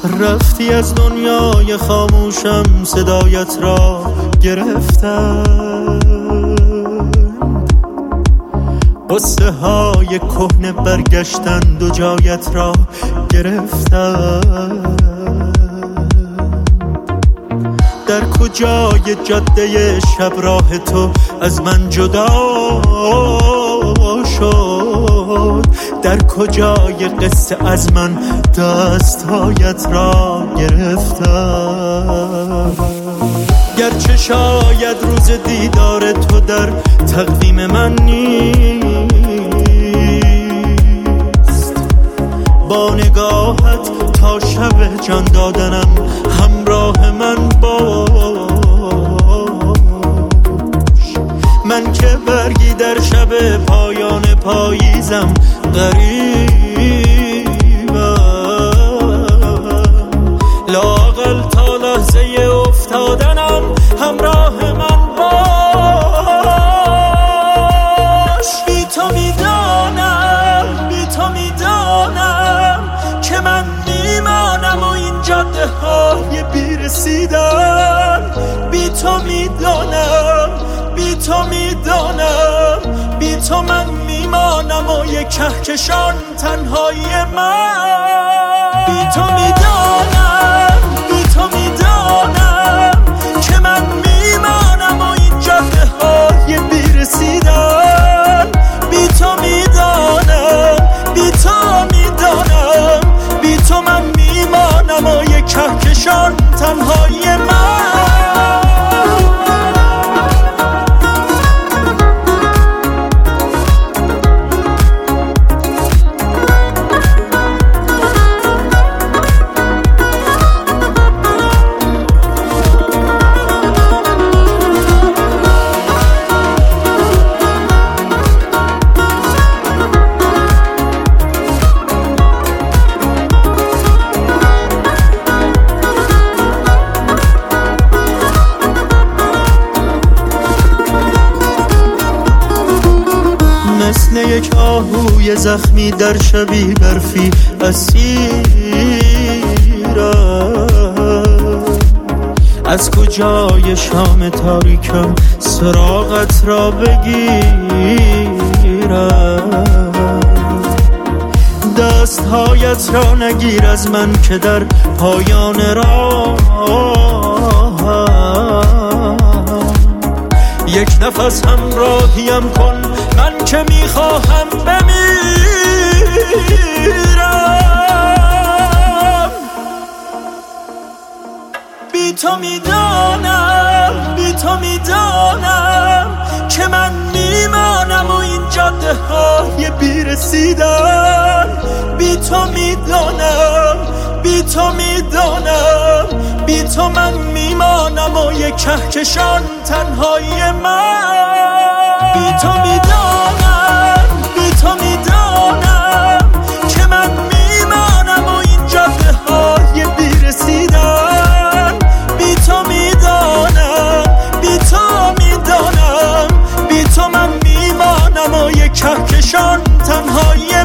رفتی از دنیای خاموشم، صدایت را گرفتم، قصه های کهنه برگشتند و جایت را گرفتم. در کجای جاده شب راه تو از من جدا شد؟ در کجای قصه از من دستهایت را گرفتم؟ گرچه شاید روز دیدار تو در تقویم من نیست، با نگاهت تا شب جان دادنم همراه من باش. من که برگی در شب پایان پاییزم غریبم، لااقل تا لحظه افتادنم همراه من باش. بی تو میدانم که من میمانم و این جاده های بیرسیدن. بی تو میدانم بی تو من میمانم و یک کهکشان تنهایی من. بی تو میدانم که من میمانم و این جاده های بیرسیدن. بی تو میدانم بی تو من میمانم و یک کهکشان تنهایی من. مثل یک آهوی زخمی در شبی برفی اسیرم، از کجای شام تاریکم سراغت را بگیرم؟ دستهایت را نگیر از من که در پایان راه، یک نفس همراهیم کن من که میخواهم بمیرم. بی تو میدانم که من میمانم و این جاده های بیرسیدن. بی تو میدانم بی تو من میمانم و یک کهکشان تنهایی من. بی تو میدانم که من میمانم و این جاده های بیرسیدن. بی تو میدانم بی تو من میمانم و یک کهکشان تنهایی